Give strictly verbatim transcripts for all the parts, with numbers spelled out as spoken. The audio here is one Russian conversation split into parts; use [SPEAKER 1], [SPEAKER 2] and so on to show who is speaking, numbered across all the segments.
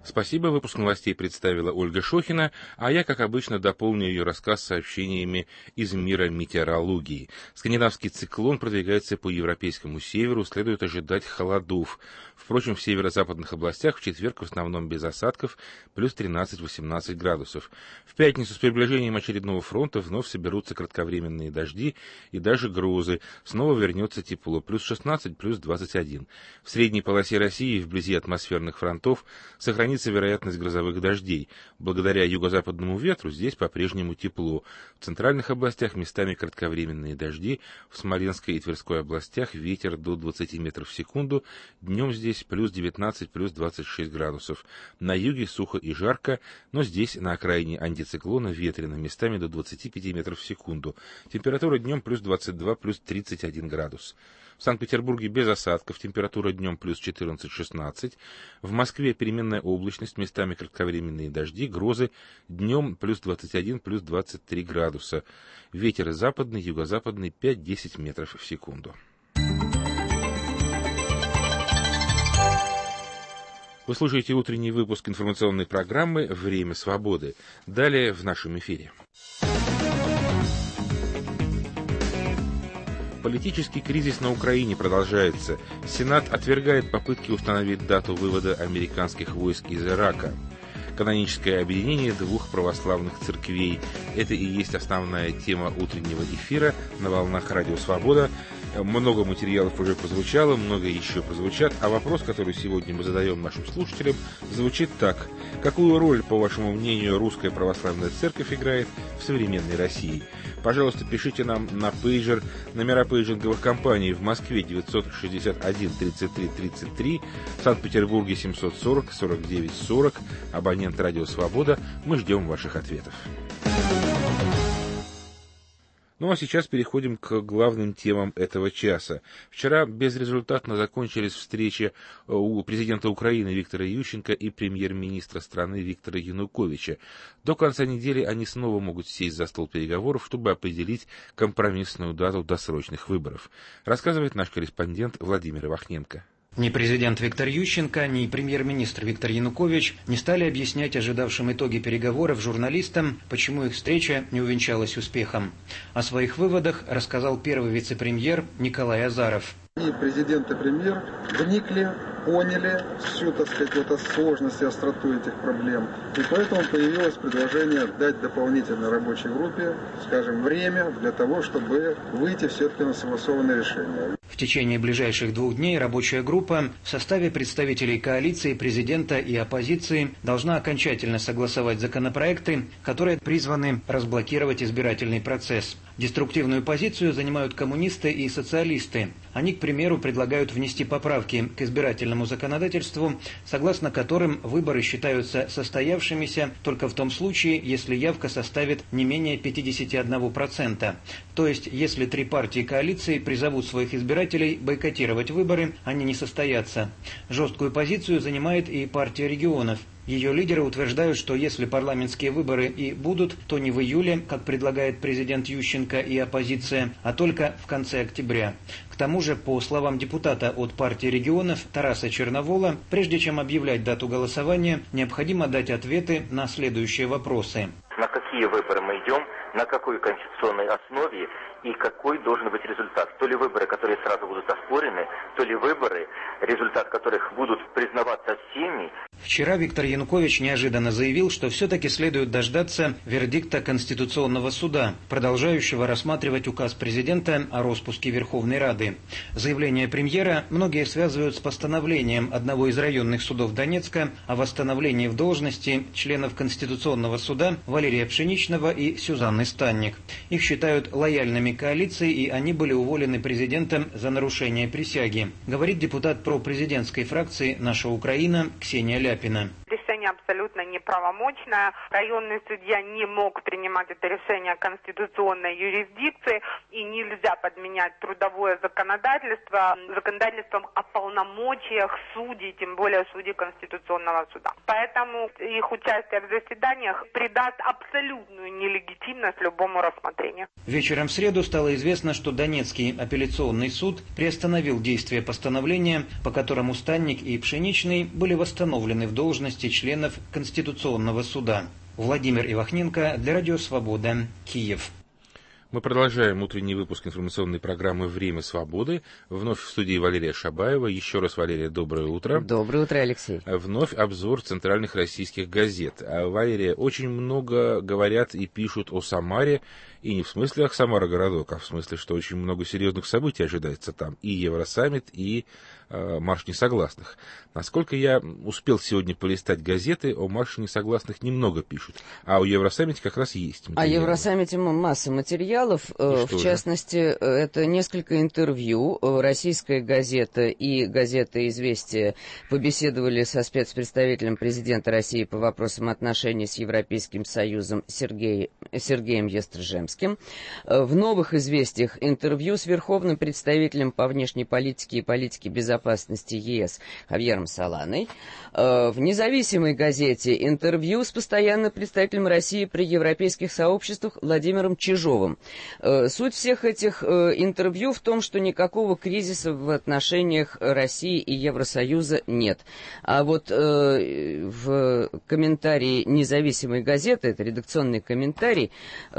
[SPEAKER 1] Спасибо, выпуск новостей представила Ольга Шохина, а я, как обычно, дополню ее рассказ сообщениями из мира метеорологии. Скандинавский циклон продвигается по европейскому северу, следует ожидать холодов. Впрочем, в северо-западных областях в четверг в основном без осадков, плюс тринадцать-восемнадцать градусов. В пятницу с приближением очередного фронта вновь соберутся кратковременные дожди и даже грозы. Снова вернется тепло, плюс шестнадцать, плюс двадцать один. В средней полосе России, вблизи атмосферных фронтов, сохранится вероятность грозовых дождей. Благодаря юго-западному ветру здесь по-прежнему тепло. В центральных областях местами кратковременные дожди, в Смоленской и Тверской областях ветер до двадцати метров в секунду, днем здесь плюс девятнадцать, плюс двадцать шесть градусов. На юге сухо и жарко, но здесь на окраине антициклона ветрено, местами до двадцати пяти метров в секунду. Температура днем плюс двадцать два, плюс тридцать один градус. В Санкт-Петербурге без осадков, температура днем плюс четырнадцать-шестнадцать. В Москве переменная облачность, местами кратковременные дожди, грозы, днем плюс двадцать один, плюс двадцать три градуса. Ветер западный, юго-западный пять-десять метров в секунду. Вы слушаете утренний выпуск информационной программы «Время свободы». Далее в нашем эфире. Политический кризис на Украине продолжается. Сенат отвергает попытки установить дату вывода американских войск из Ирака. Каноническое объединение двух православных церквей. Это и есть основная тема утреннего эфира на волнах Радио Свобода. Много материалов уже прозвучало, много еще прозвучат, а вопрос, который сегодня мы задаем нашим слушателям, звучит так. Какую роль, по вашему мнению, русская православная церковь играет в современной России? Пожалуйста, пишите нам на пейджер. Номера пейджинговых компаний в Москве девятьсот шестьдесят один тридцать три тридцать три, в Санкт-Петербурге семьсот сорок сорок девять сорок, абонент Радио Свобода. Мы ждем ваших ответов. Ну а сейчас переходим к главным темам этого часа. Вчера безрезультатно закончились встречи у президента Украины Виктора Ющенко и премьер-министра страны Виктора Януковича. До конца недели они снова могут сесть за стол переговоров, чтобы определить компромиссную дату досрочных выборов. Рассказывает наш корреспондент Владимир Вахненко.
[SPEAKER 2] Ни президент Виктор Ющенко, ни премьер-министр Виктор Янукович не стали объяснять ожидавшим итоги переговоров журналистам, почему их встреча не увенчалась успехом. О своих выводах рассказал первый вице-премьер Николай Азаров.
[SPEAKER 3] И президент, и премьер вникли, поняли всю, так сказать, вот сложность и остроту этих проблем. И поэтому появилось предложение дать дополнительной рабочей группе, скажем, время для того, чтобы выйти все-таки на согласованное решение.
[SPEAKER 2] В течение ближайших двух дней рабочая группа в составе представителей коалиции, президента и оппозиции должна окончательно согласовать законопроекты, которые призваны разблокировать избирательный процесс. Деструктивную позицию занимают коммунисты и социалисты. Они, к примеру, предлагают внести поправки к избирательному законодательству, согласно которым выборы считаются состоявшимися только в том случае, если явка составит не менее пятьдесят один процент. То есть, если три партии коалиции призовут своих избирателей бойкотировать выборы, они не состоятся. Жесткую позицию занимает и партия регионов. Ее лидеры утверждают, что если парламентские выборы и будут, то не в июле, как предлагает президент Ющенко и оппозиция, а только в конце октября. К тому же, по словам депутата от партии регионов Тараса Черновола, прежде чем объявлять дату голосования, необходимо дать ответы на следующие вопросы.
[SPEAKER 4] На какие выборы мы идем, на какой конституционной основе и какой должен быть результат. То ли выборы, которые сразу будут оспорены, то ли выборы, результат которых будут признаваться всеми.
[SPEAKER 2] Вчера Виктор Янукович неожиданно заявил, что все-таки следует дождаться вердикта Конституционного суда, продолжающего рассматривать указ президента о распуске Верховной Рады. Заявление премьера многие связывают с постановлением одного из районных судов Донецка о восстановлении в должности членов Конституционного суда Валерия Пшеничного и Сюзанны Станник. Их считают лояльными коалиции, и они были уволены президентом за нарушение присяги, говорит депутат пропрезидентской фракции «Наша Украина» Ксения Ляпина.
[SPEAKER 5] Решение абсолютно неправомочное. Районный судья не мог принимать это решение конституционной юрисдикции, и нельзя подменять трудовое законодательство законодательством о полномочиях судей, тем более судей Конституционного суда. Поэтому их участие в заседаниях придаст абсолютную нелегитимность любому рассмотрению.
[SPEAKER 2] Вечером в среду стало известно, что Донецкий апелляционный суд приостановил действие постановления, по которому Станник и Пшеничный были восстановлены в должности членов членов Конституционного суда. Владимир Ивахненко для Радио Свобода, Киев.
[SPEAKER 1] Мы продолжаем утренний выпуск информационной программы «Время свободы». Вновь в студии Валерия Шабаева. Еще раз, Валерия, доброе утро.
[SPEAKER 6] Доброе утро, Алексей.
[SPEAKER 1] Вновь обзор центральных российских газет. Валерия, очень много говорят и пишут о Самаре. И не в смысле Самара городок, а в смысле, что очень много серьезных событий ожидается там. И Евросаммит, и э, марш несогласных. Насколько я успел сегодня полистать газеты, о марше несогласных немного пишут. А о Евросаммите как раз есть материалы.
[SPEAKER 6] О Евросаммите масса материалов. Э, в частности, же? это несколько интервью. Российская газета и газета «Известия» побеседовали со спецпредставителем президента России по вопросам отношений с Европейским Союзом Сергей, Сергеем Естржемским. В новых известиях интервью с верховным представителем по внешней политике и политике безопасности ЕС Хавьером Соланой. В независимой газете интервью с постоянным представителем России при европейских сообществах Владимиром Чижовым. Суть всех этих интервью в том, что никакого кризиса в отношениях России и Евросоюза нет. А вот в комментарии независимой газеты, это редакционный комментарий,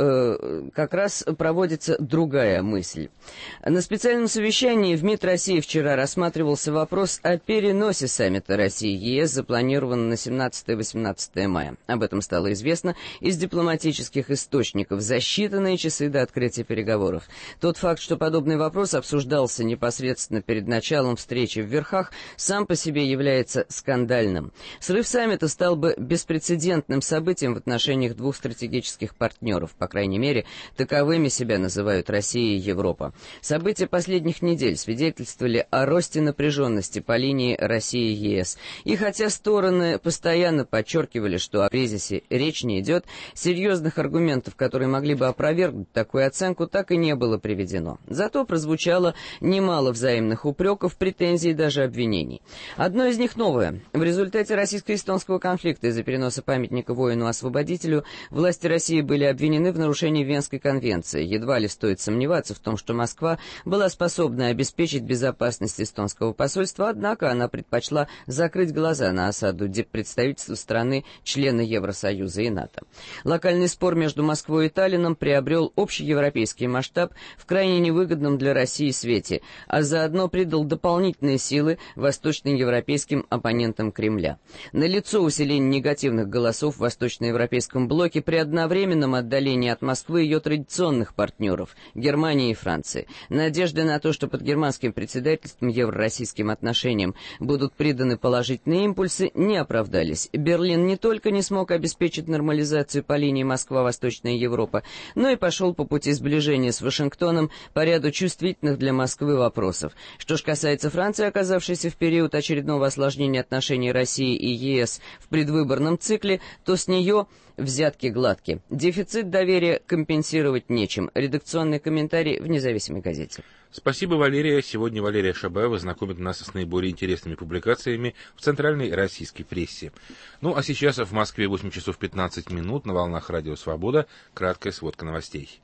[SPEAKER 6] как раз проводится другая мысль. На специальном совещании в МИД России вчера рассматривался вопрос о переносе саммита России-ЕС, запланированного на семнадцатое-восемнадцатое мая. Об этом стало известно из дипломатических источников за считанные часы до открытия переговоров. Тот факт, что подобный вопрос обсуждался непосредственно перед началом встречи в Верхах, сам по себе является скандальным. Срыв саммита стал бы беспрецедентным событием в отношениях двух стратегических партнеров, по крайней мере, таковыми себя называют Россия и Европа. События последних недель свидетельствовали о росте напряженности по линии России и ЕС. И хотя стороны постоянно подчеркивали, что о кризисе речь не идет, серьезных аргументов, которые могли бы опровергнуть такую оценку, так и не было приведено. Зато прозвучало немало взаимных упреков, претензий и даже обвинений. Одно из них новое. В результате российско-эстонского конфликта из-за переноса памятника воину-освободителю власти России были обвинены в нарушении Венской конвенции. Едва ли стоит сомневаться в том, что Москва была способна обеспечить безопасность эстонского посольства, однако она предпочла закрыть глаза на осаду представительства страны, члена Евросоюза и НАТО. Локальный спор между Москвой и Таллином приобрел общеевропейский масштаб в крайне невыгодном для России свете, а заодно придал дополнительные силы восточноевропейским оппонентам Кремля. Налицо усиление негативных голосов в восточноевропейском блоке при одновременном отдалении от Москвы ее традиционных партнеров – Германии и Франции. Надежды на то, что под германским председательством евро-российским отношениям будут приданы положительные импульсы, не оправдались. Берлин не только не смог обеспечить нормализацию по линии Москва-Восточная Европа, но и пошел по пути сближения с Вашингтоном по ряду чувствительных для Москвы вопросов. Что ж касается Франции, оказавшейся в период очередного осложнения отношений России и ЕС в предвыборном цикле, то с нее взятки гладкие. Дефицит доверия компенсировать нечем. Редакционный комментарий в независимой газете.
[SPEAKER 1] Спасибо, Валерия. Сегодня Валерия Шабаева знакомит нас с наиболее интересными публикациями в центральной российской прессе. Ну, а сейчас в Москве восемь часов пятнадцать минут, на волнах Радио Свобода. Краткая сводка новостей.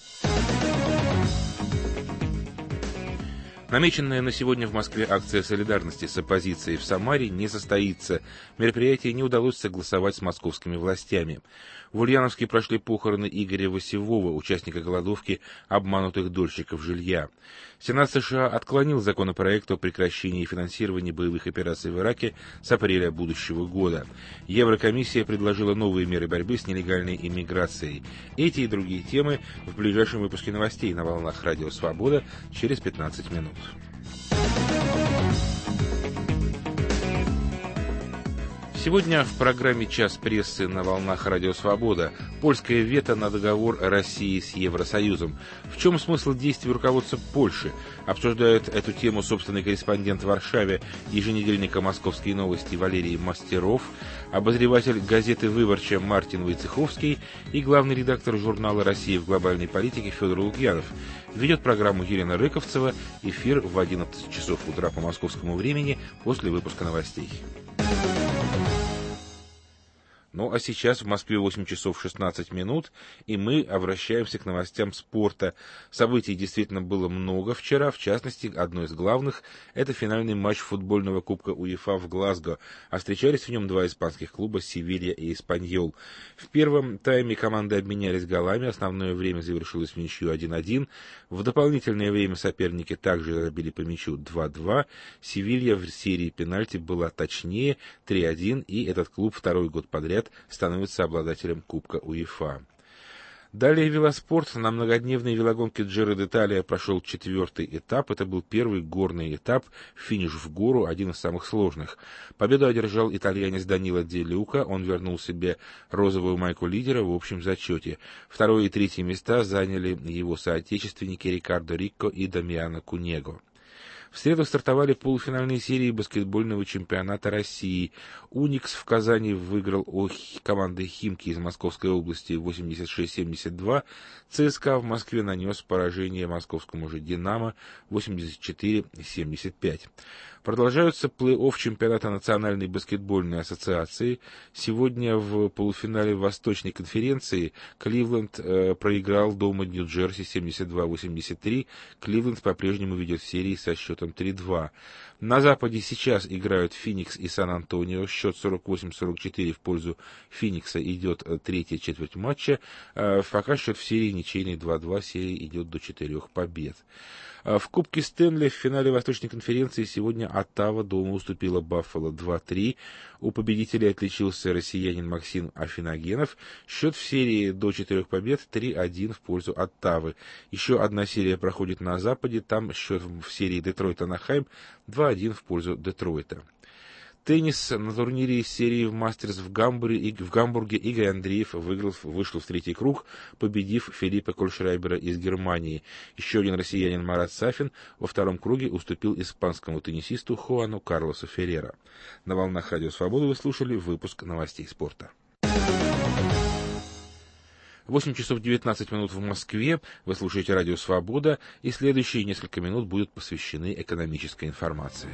[SPEAKER 1] Намеченная на сегодня в Москве акция солидарности с оппозицией в Самаре не состоится. Мероприятие не удалось согласовать с московскими властями. В Ульяновске прошли похороны Игоря Васевого, участника голодовки обманутых дольщиков жилья. Сенат США отклонил законопроект о прекращении финансирования боевых операций в Ираке с апреля будущего года. Еврокомиссия предложила новые меры борьбы с нелегальной иммиграцией. Эти и другие темы в ближайшем выпуске новостей на волнах Радио Свобода через пятнадцать минут. Сегодня в программе «Час прессы» на волнах Радио Свобода. Польское вето на договор России с Евросоюзом. В чем смысл действий руководства Польши? Обсуждает эту тему собственный корреспондент в Варшаве еженедельника «Московские новости» Валерий Мастеров, обозреватель газеты «Выборча» Мартин Войцеховский и главный редактор журнала «Россия в глобальной политике» Федор Лукьянов. Ведет программу Елена Рыковцева. Эфир в одиннадцать часов утра по московскому времени после выпуска новостей. Ну а сейчас в Москве восемь часов шестнадцать минут, и мы обращаемся к новостям спорта. Событий действительно было много вчера, в частности, одно из главных – это финальный матч футбольного кубка УЕФА в Глазго, а встречались в нем два испанских клуба «Севилья» и «Эспаньол». В первом тайме команды обменялись голами, основное время завершилось в ничью один один. В дополнительное время соперники также забили по мячу два-два. «Севилья» в серии пенальти была точнее три один, и этот клуб второй год подряд становится обладателем Кубка УЕФА. Далее велоспорт. На многодневной велогонке Джиро д'Италия прошел четвертый этап. Это был первый горный этап, финиш в гору, один из самых сложных. Победу одержал итальянец Данило Де Люка. Он вернул себе розовую майку лидера в общем зачете. Второе и третье места заняли его соотечественники Рикардо Рикко и Дамиано Кунего. В среду стартовали полуфинальные серии баскетбольного чемпионата России. «Уникс» в Казани выиграл у команды «Химки» из Московской области восемьдесят шесть семьдесят два. ЦСКА в Москве нанес поражение московскому же «Динамо» восемьдесят четыре семьдесят пять. Продолжаются плей-офф чемпионата Национальной баскетбольной ассоциации. Сегодня в полуфинале Восточной конференции Кливленд э, проиграл дома Нью-Джерси семьдесят два восемьдесят три. Кливленд по-прежнему ведет в серии со счетом три-два. На Западе сейчас играют Феникс и Сан-Антонио. Счет сорок восемь сорок четыре в пользу Феникса, идет третья четверть матча. Э, пока счет в серии ничейный два-два, серия идет до четырех побед. В Кубке Стэнли в финале Восточной конференции сегодня Оттава дома уступила Баффало два-три. У победителей отличился россиянин Максим Афиногенов. Счет в серии до четырех побед три-один в пользу Оттавы. Еще одна серия проходит на Западе. Там счет в серии Детройт-Анахайм два-один в пользу Детройта. Теннис. На турнире серии в Мастерс в Гамбурге, в Гамбурге Игорь Андреев выиграл, вышел в третий круг, победив Филиппа Кольшрайбера из Германии. Еще один россиянин Марат Сафин во втором круге уступил испанскому теннисисту Хуану Карлосу Феррера. На волнах Радио Свобода вы слушали выпуск новостей спорта. восемь часов девятнадцать минут в Москве. Вы слушаете Радио Свобода, и следующие несколько минут будут посвящены экономической информации.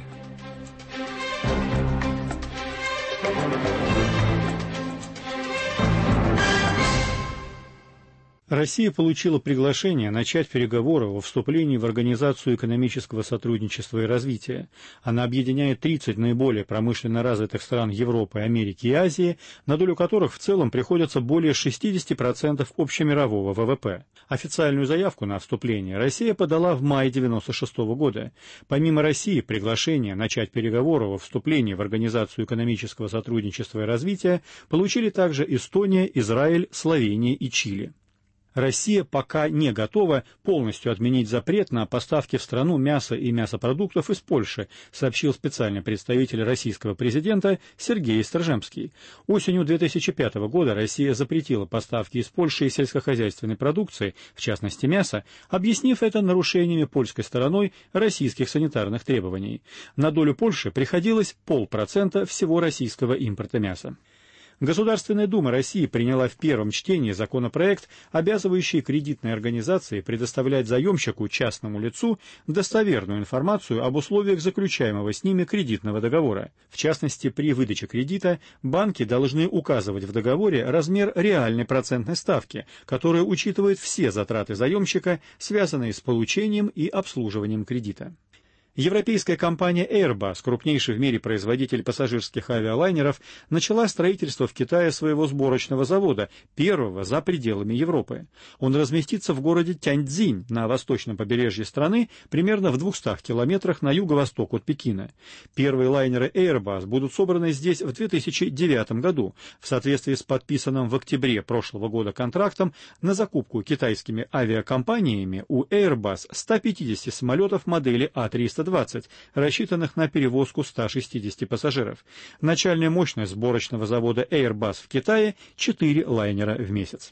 [SPEAKER 7] Россия получила приглашение начать переговоры о вступлении в Организацию экономического сотрудничества и развития. Она объединяет тридцать наиболее промышленно развитых стран Европы, Америки и Азии, на долю которых в целом приходится более шестьдесят процентов общемирового ВВП. Официальную заявку на вступление Россия подала в мае девяносто шестого года. Помимо России, приглашение начать переговоры о вступлении в Организацию экономического сотрудничества и развития получили также Эстония, Израиль, Словения и Чили. Россия пока не готова полностью отменить запрет на поставки в страну мяса и мясопродуктов из Польши, сообщил специальный представитель российского президента Сергей Стржемский. Осенью две тысячи пятого года Россия запретила поставки из Польши сельскохозяйственной продукции, в частности мяса, объяснив это нарушениями польской стороной российских санитарных требований. На долю Польши приходилось полпроцента всего российского импорта мяса. Государственная Дума России приняла в первом чтении законопроект, обязывающий кредитные организации предоставлять заемщику, частному лицу, достоверную информацию об условиях заключаемого с ними кредитного договора. В частности, при выдаче кредита банки должны указывать в договоре размер реальной процентной ставки, которая учитывает все затраты заемщика, связанные с получением и обслуживанием кредита. Европейская компания Airbus, крупнейший в мире производитель пассажирских авиалайнеров, начала строительство в Китае своего сборочного завода, первого за пределами Европы. Он разместится в городе Тяньцзинь на восточном побережье страны, примерно в двухстах километрах на юго-восток от Пекина. Первые лайнеры Airbus будут собраны здесь в две тысячи девятом году, в соответствии с подписанным в октябре прошлого года контрактом на закупку китайскими авиакомпаниями у Airbus ста пятидесяти самолетов модели А триста двадцать, рассчитанных на перевозку ста шестидесяти пассажиров. Начальная мощность сборочного завода Airbus в Китае – четыре лайнера в месяц.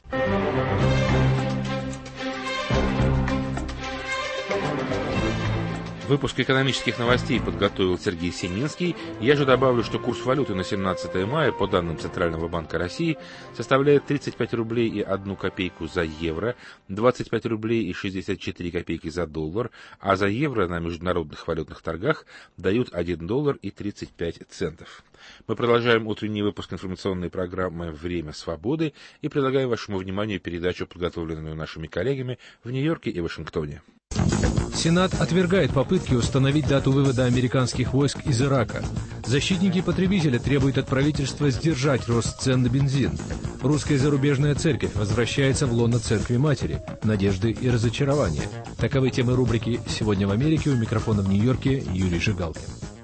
[SPEAKER 1] Выпуск экономических новостей подготовил Сергей Семинский. Я же добавлю, что курс валюты на семнадцатое мая, по данным Центрального банка России, составляет тридцать пять рублей и одну копейку за евро, двадцать пять рублей и шестьдесят четыре копейки за доллар, а за евро на международных валютных торгах дают один доллар и тридцать пять центов. Мы продолжаем утренний выпуск информационной программы «Время свободы» и предлагаем вашему вниманию передачу, подготовленную нашими коллегами в Нью-Йорке и Вашингтоне.
[SPEAKER 8] Сенат отвергает попытки установить дату вывода американских войск из Ирака. Защитники потребителя требуют от правительства сдержать рост цен на бензин. Русская зарубежная церковь возвращается в лоно Церкви Матери. Надежды и разочарования. Таковы темы рубрики «Сегодня в Америке». У микрофона в Нью-Йорке Юрий Жигалкин.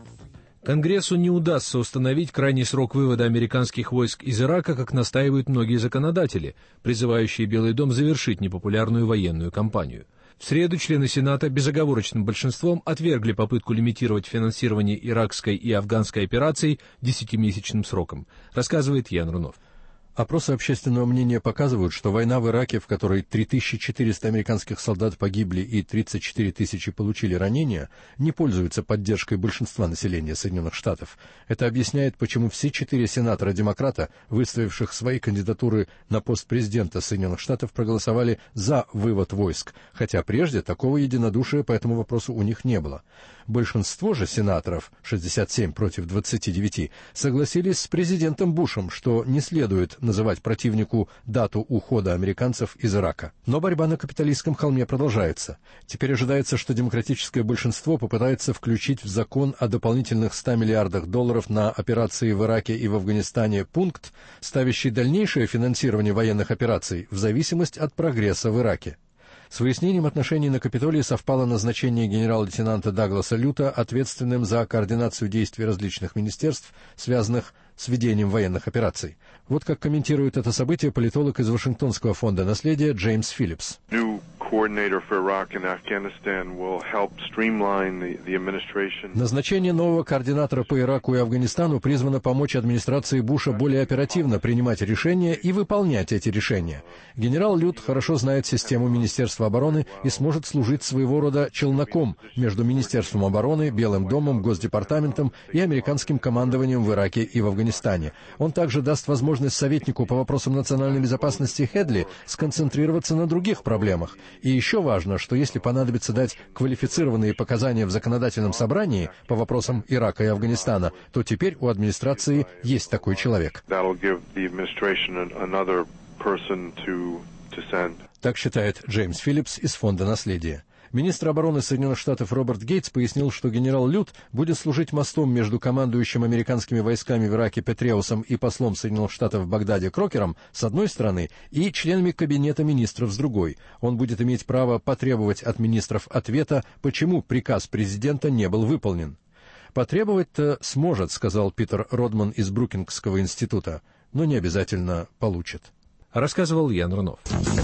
[SPEAKER 8] Конгрессу не удастся установить крайний срок вывода американских войск из Ирака, как настаивают многие законодатели, призывающие Белый дом завершить непопулярную военную кампанию. В среду члены Сената безоговорочным большинством отвергли попытку лимитировать финансирование иракской и афганской операций десятимесячным сроком, рассказывает Ян Рунов.
[SPEAKER 9] Опросы общественного мнения показывают, что война в Ираке, в которой три тысячи четыреста американских солдат погибли и тридцать четыре тысячи получили ранения, не пользуется поддержкой большинства населения Соединенных Штатов. Это объясняет, почему все четыре сенатора-демократа, выставивших свои кандидатуры на пост президента Соединенных Штатов, проголосовали за вывод войск, хотя прежде такого единодушия по этому вопросу у них не было. Большинство же сенаторов, шестьдесят семь против двадцати девяти, согласились с президентом Бушем, что не следует называть противнику дату ухода американцев из Ирака. Но борьба на капиталистском холме продолжается. Теперь ожидается, что демократическое большинство попытается включить в закон о дополнительных ста миллиардах долларов на операции в Ираке и в Афганистане пункт, ставящий дальнейшее финансирование военных операций в зависимость от прогресса в Ираке. С выяснением отношений на Капитолии совпало назначение генерал-лейтенанта Дагласа Люта ответственным за координацию действий различных министерств, связанных с ведением военных операций. Вот как комментирует это событие политолог из Вашингтонского фонда наследия Джеймс Филлипс. Назначение нового координатора по Ираку и Афганистану призвано помочь администрации Буша более оперативно принимать решения и выполнять эти решения. Генерал Лют хорошо знает систему Министерства обороны и сможет служить своего рода челноком между Министерством обороны, Белым домом, Госдепартаментом и американским командованием в Ираке и в Афганистане. Он также даст возможность советнику по вопросам национальной безопасности Хедли сконцентрироваться на других проблемах. И еще важно, что если понадобится дать квалифицированные показания в законодательном собрании по вопросам Ирака и Афганистана, то теперь у администрации есть такой человек. Так считает Джеймс Филлипс из Фонда наследия. Министр обороны Соединенных Штатов Роберт Гейтс пояснил, что генерал Лют будет служить мостом между командующим американскими войсками в Ираке Петреусом и послом Соединенных Штатов в Багдаде Крокером с одной стороны и членами кабинета министров с другой. Он будет иметь право потребовать от министров ответа, почему приказ президента не был выполнен. «Потребовать-то сможет», — сказал Питер Родман из Брукингского института, «но не обязательно получит».
[SPEAKER 8] Рассказывал Ян Рунов.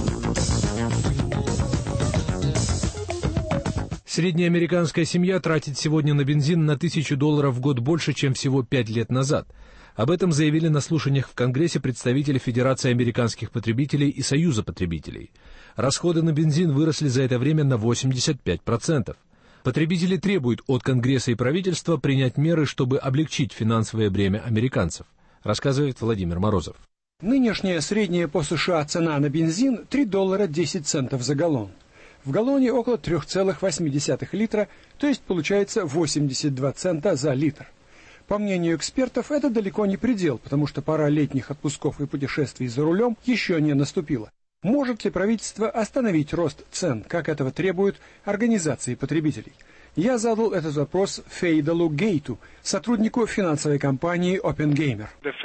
[SPEAKER 8] Средняя американская семья тратит сегодня на бензин на тысячу долларов в год больше, чем всего пять лет назад. Об этом заявили на слушаниях в Конгрессе представители Федерации американских потребителей и Союза потребителей. Расходы на бензин выросли за это время на восемьдесят пять процентов. Потребители требуют от Конгресса и правительства принять меры, чтобы облегчить финансовое бремя американцев, рассказывает Владимир Морозов.
[SPEAKER 10] Нынешняя средняя по США цена на бензин – три доллара десять центов за галлон. В галлоне около три целых восемь десятых литра, то есть получается восемьдесят два цента за литр. По мнению экспертов, это далеко не предел, потому что пора летних отпусков и путешествий за рулем еще не наступила. Может ли правительство остановить рост цен, как этого требуют организации потребителей? Я задал этот вопрос Фейдалу Гейту, сотруднику финансовой компании Oppenheimer.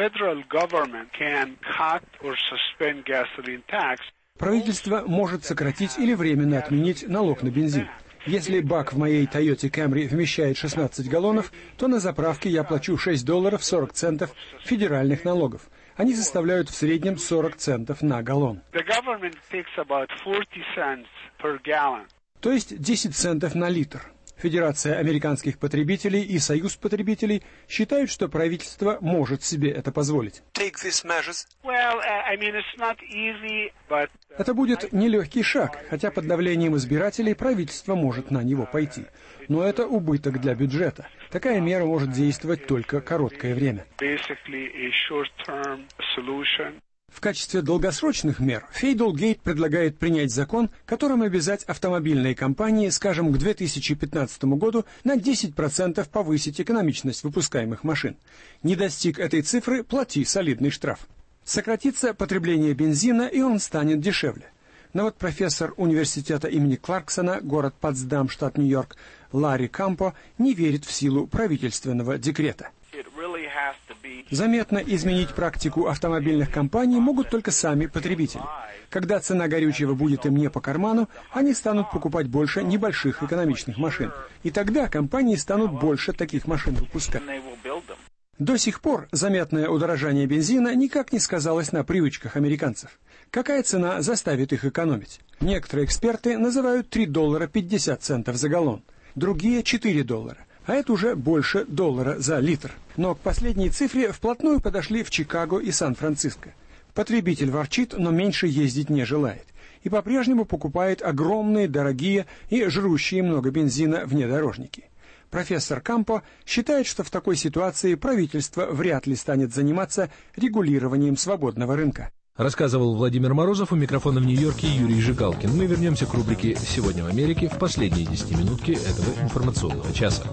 [SPEAKER 10] Правительство может сократить или временно отменить налог на бензин. Если бак в моей Toyota Camry вмещает шестнадцать галлонов, то на заправке я плачу шесть долларов сорок центов федеральных налогов. Они составляют в среднем сорок центов на галлон. То есть десять центов на литр. Федерация американских потребителей и Союз потребителей считают, что правительство может себе это позволить. Это будет нелегкий шаг, хотя под давлением избирателей правительство может на него пойти. Но это убыток для бюджета. Такая мера может действовать только короткое время. В качестве долгосрочных мер Фейдл-Гейт предлагает принять закон, которым обязать автомобильные компании, скажем, к две тысячи пятнадцатому году на десять процентов повысить экономичность выпускаемых машин. Не достиг этой цифры — плати солидный штраф. Сократится потребление бензина, и он станет дешевле. Но вот профессор университета имени Кларксона, город Потсдам, штат Нью-Йорк, Ларри Кампо не верит в силу правительственного декрета. Заметно изменить практику автомобильных компаний могут только сами потребители. Когда цена горючего будет им не по карману, они станут покупать больше небольших экономичных машин. И тогда компании станут больше таких машин выпускать. До сих пор заметное удорожание бензина никак не сказалось на привычках американцев. Какая цена заставит их экономить? Некоторые эксперты называют три доллара пятьдесят центов за галлон, другие — четыре доллара. А это уже больше доллара за литр. Но к последней цифре вплотную подошли в Чикаго и Сан-Франциско. Потребитель ворчит, но меньше ездить не желает. И по-прежнему покупает огромные, дорогие и жрущие много бензина внедорожники. Профессор Кампо считает, что в такой ситуации правительство вряд ли станет заниматься регулированием свободного рынка.
[SPEAKER 8] Рассказывал Владимир Морозов, у микрофона в Нью-Йорке Юрий Жигалкин. Мы вернемся к рубрике «Сегодня в Америке» в последние десятиминутки этого информационного часа.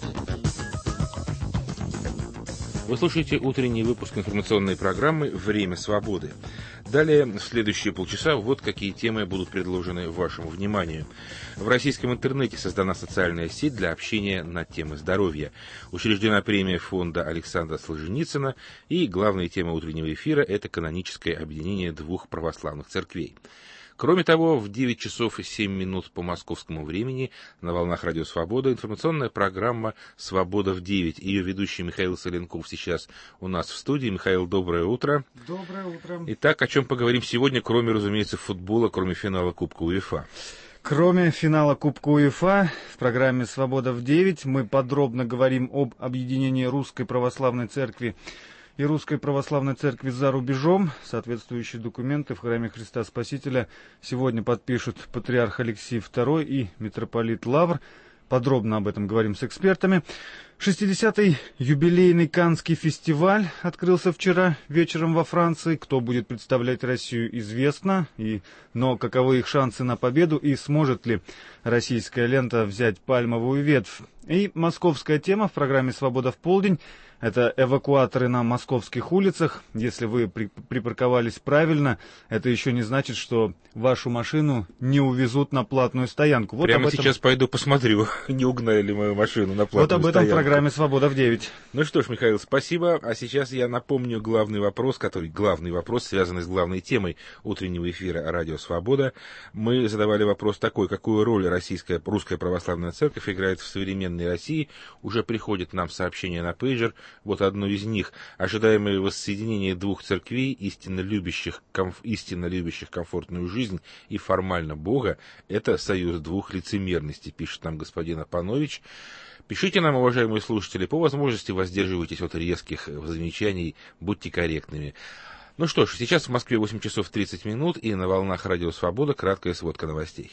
[SPEAKER 1] Вы слушаете утренний выпуск информационной программы «Время свободы». Далее, в следующие полчаса, вот какие темы будут предложены вашему вниманию. В российском интернете создана социальная сеть для общения на темы здоровья. Учреждена премия фонда Александра Солженицына, и главная тема утреннего эфира – это каноническое объединение двух православных церквей. Кроме того, в девять часов семь минут по московскому времени на волнах Радио Свобода информационная программа «Свобода в девять». Ее ведущий Михаил Соленков сейчас у нас в студии. Михаил, доброе утро.
[SPEAKER 11] Доброе утро.
[SPEAKER 1] Итак, о чем поговорим сегодня, кроме, разумеется, футбола, кроме финала Кубка УЕФА?
[SPEAKER 11] Кроме финала Кубка УЕФА, в программе «Свобода в девять» мы подробно говорим об объединении Русской Православной Церкви и Русской Православной Церкви за рубежом. Соответствующие документы в храме Христа Спасителя сегодня подпишут патриарх Алексий второй и митрополит Лавр. Подробно об этом говорим с экспертами. шестидесятый юбилейный Каннский фестиваль открылся вчера вечером во Франции. Кто будет представлять Россию, известно. И, но каковы их шансы на победу и сможет ли российская лента взять пальмовую ветвь? И московская тема в программе «Свобода в полдень». Это эвакуаторы на московских улицах. Если вы при, припарковались правильно, это еще не значит, что вашу машину не увезут на платную стоянку. Вот
[SPEAKER 1] Прямо
[SPEAKER 11] этом...
[SPEAKER 1] сейчас пойду посмотрю, не угнали ли мою машину на платную стоянку.
[SPEAKER 11] Вот об этом стоянку. В программе «Свобода в девять».
[SPEAKER 1] Ну что ж, Михаил, спасибо. А сейчас я напомню главный вопрос, который главный вопрос, связанный с главной темой утреннего эфира «Радио Свобода». Мы задавали вопрос такой: какую роль российская, русская православная церковь играет в современной России? Уже приходит нам сообщение на пейджер. Вот одно из них. Ожидаемое воссоединение двух церквей, истинно любящих, комф, истинно любящих комфортную жизнь и формально Бога, это союз двух лицемерностей, пишет нам господин Апанович. Пишите нам, уважаемые слушатели, по возможности воздерживайтесь от резких замечаний, будьте корректными. Ну что ж, сейчас в Москве восемь часов тридцать минут, и на волнах Радио Свобода краткая сводка новостей.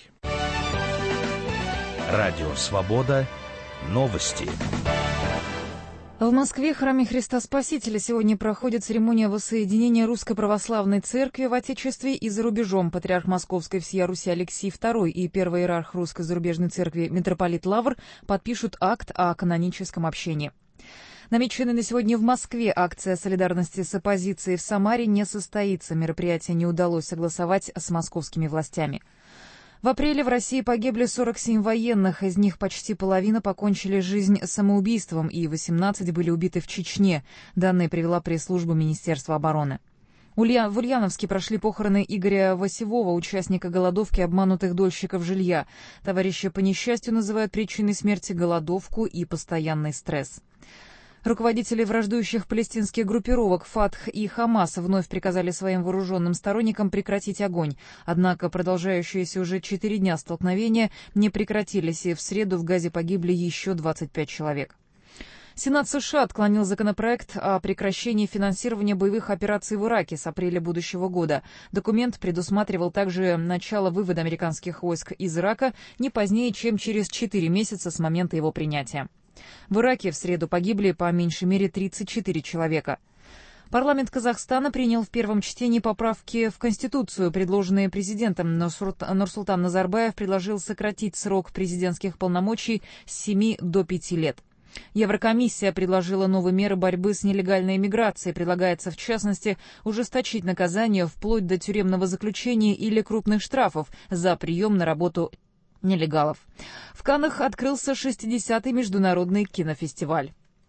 [SPEAKER 12] Радио Свобода. Новости.
[SPEAKER 13] В Москве в храме Христа Спасителя сегодня проходит церемония воссоединения Русской Православной Церкви в Отечестве и за рубежом. Патриарх Московской всея Руси Алексий второй и первый иерарх Русской зарубежной церкви митрополит Лавр подпишут акт о каноническом общении. Намеченная на сегодня в Москве акция солидарности с оппозицией в Самаре не состоится. Мероприятие не удалось согласовать с московскими властями. В апреле в России погибли сорок семь военных, из них почти половина покончили жизнь самоубийством и восемнадцать были убиты в Чечне. Данные привела пресс-служба Министерства обороны. В Ульяновске прошли похороны Игоря Васевого, участника голодовки обманутых дольщиков жилья. Товарищи по несчастью называют причиной смерти голодовку и постоянный стресс. Руководители враждующих палестинских группировок Фатх и Хамас вновь приказали своим вооруженным сторонникам прекратить огонь. Однако продолжающиеся уже четыре дня столкновения не прекратились, и в среду в Газе погибли еще двадцать пять человек. Сенат США отклонил законопроект о прекращении финансирования боевых операций в Ираке с апреля будущего года. Документ предусматривал также начало вывода американских войск из Ирака не позднее, чем через четыре месяца с момента его принятия. В Ираке в среду погибли по меньшей мере тридцать четыре человека. Парламент Казахстана принял в первом чтении поправки в Конституцию, предложенные президентом. Нурсултан Назарбаев предложил сократить срок президентских полномочий с семи до пяти лет. Еврокомиссия предложила новые меры борьбы с нелегальной иммиграцией. Предлагается, в частности, ужесточить наказание вплоть до тюремного заключения или крупных штрафов за прием на работу нелегалов. В Каннах открылся шестидесятый международный кинофестиваль.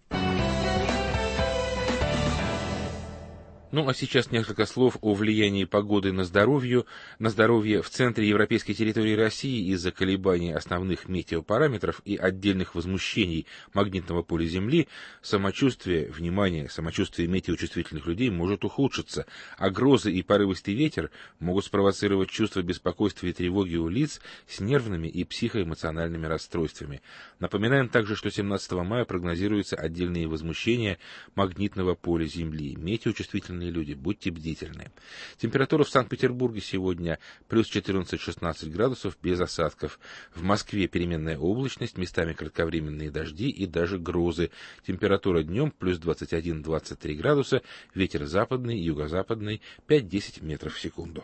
[SPEAKER 1] Ну а сейчас несколько слов о влиянии погоды на здоровье, на здоровье в центре европейской территории России из-за колебаний основных метеопараметров и отдельных возмущений магнитного поля Земли. Самочувствие, внимание, самочувствие метеочувствительных людей может ухудшиться, а грозы и порывистый ветер могут спровоцировать чувство беспокойства и тревоги у лиц с нервными и психоэмоциональными расстройствами. Напоминаем также, что семнадцатого мая прогнозируются отдельные возмущения магнитного поля Земли. Метеочувствительные люди, будьте бдительны. Температура в Санкт-Петербурге сегодня плюс четырнадцать-шестнадцать градусов без осадков. В Москве переменная облачность, местами кратковременные дожди и даже грозы. Температура днем плюс двадцать один - двадцать три градуса, ветер западный, юго-западный пять-десять метров в секунду.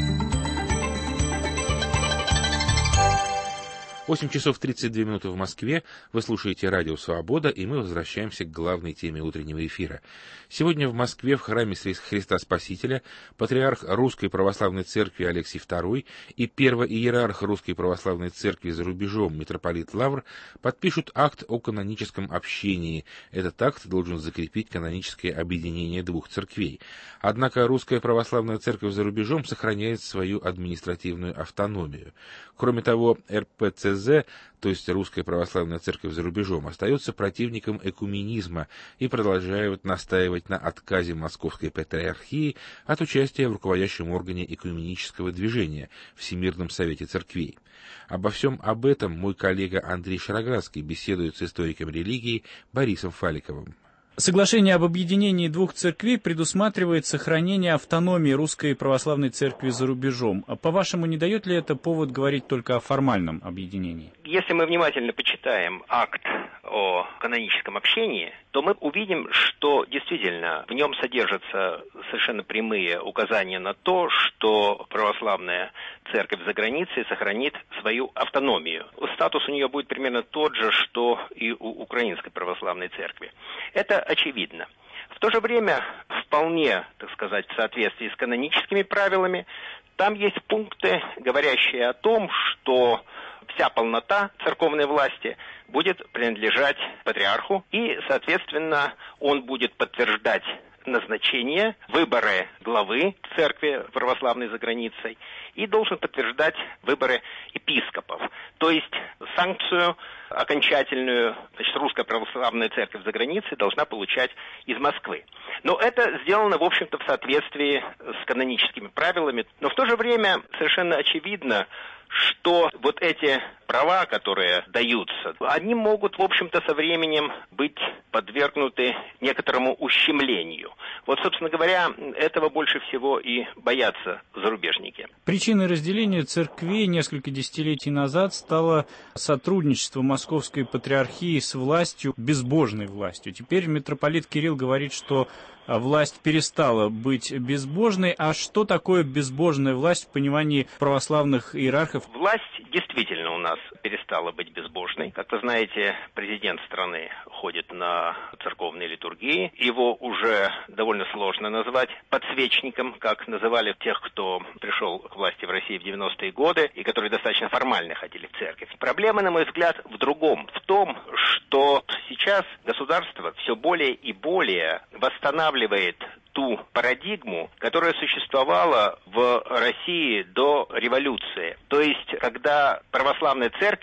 [SPEAKER 1] восемь часов тридцать две минуты в Москве. Вы слушаете радио «Свобода», и мы возвращаемся к главной теме утреннего эфира. Сегодня в Москве в храме Христа Спасителя патриарх Русской Православной Церкви Алексий второй и первый иерарх Русской Православной Церкви за рубежом митрополит Лавр подпишут акт о каноническом общении. Этот акт должен закрепить каноническое объединение двух церквей. Однако Русская Православная Церковь за рубежом сохраняет свою административную автономию. Кроме того, эр пэ цэ зэ, то есть Русская Православная Церковь за рубежом, остается противником экуменизма и продолжает настаивать на отказе Московской Патриархии от участия в руководящем органе экуменического движения Всемирном Совете Церквей. Обо всем об этом мой коллега Андрей Шароградский беседует с историком религии Борисом Фаликовым.
[SPEAKER 14] Соглашение об объединении двух церквей предусматривает сохранение автономии Русской Православной Церкви за рубежом. А по-вашему, не дает ли это повод говорить только о формальном объединении?
[SPEAKER 15] Если мы внимательно почитаем акт о каноническом общении, то мы увидим, что действительно в нем содержатся совершенно прямые указания на то, что православная церковь за границей сохранит свою автономию. Статус у нее будет примерно тот же, что и у Украинской Православной Церкви. Это очевидно. В то же время, вполне, так сказать, в соответствии с каноническими правилами, там есть пункты, говорящие о том, что вся полнота церковной власти будет принадлежать патриарху, и, соответственно, он будет подтверждать назначение, выборы главы церкви православной за границей и должен подтверждать выборы епископов. То есть санкцию окончательную, значит, Русская Православная Церковь за границей должна получать из Москвы. Но это сделано, в общем-то, в соответствии с каноническими правилами. Но в то же время совершенно очевидно, что вот эти права, которые даются, они могут, в общем-то, со временем быть подвергнуты некоторому ущемлению. Вот, собственно говоря, этого больше всего и боятся зарубежники.
[SPEAKER 14] Причиной разделения церквей несколько десятилетий назад стало сотрудничество Московской Патриархии с властью, безбожной властью. Теперь митрополит Кирилл говорит, что власть перестала быть безбожной. А что такое безбожная власть в понимании православных иерархов?
[SPEAKER 15] Власть действительно у нас перестала быть безбожной. Как вы знаете, президент страны ходит на церковные литургии. Его уже довольно сложно назвать подсвечником, как называли тех, кто пришел к власти в России в девяностые годы и которые достаточно формально ходили в церковь. Проблема, на мой взгляд, в другом. В том, что сейчас государство все более и более восстанавливает ту парадигму, которая существовала в России до революции. То есть, когда православная церковь